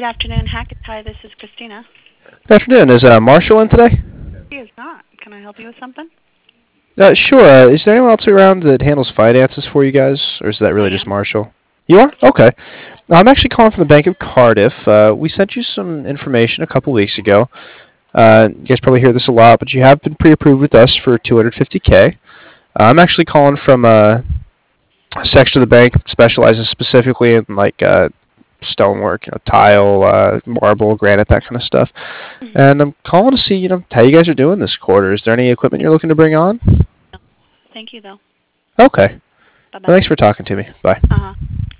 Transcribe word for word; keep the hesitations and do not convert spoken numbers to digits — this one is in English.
Good afternoon, Hackett. Hi, this is Christina. Good afternoon. Is uh, Marshall in today? He is not. Can I help you with something? Uh, sure. Uh, is there anyone else around that handles finances for you guys, or is that I really just am. Marshall? You are? Okay. I'm actually calling from the Bank of Cardiff. Uh, we sent you some information a couple weeks ago. Uh, you guys probably hear this a lot, but you have been pre-approved with us for two hundred fifty K. Uh, I'm actually calling from a section of the bank that specializes specifically in like uh, stonework, you know, tile, uh, marble, granite, that kind of stuff. Mhm. And I'm calling to see, you know, how you guys are doing this quarter. Is there any equipment you're looking to bring on? Thank you, though. Okay. Well, Bye-bye. thanks for talking to me. Bye. Uh-huh.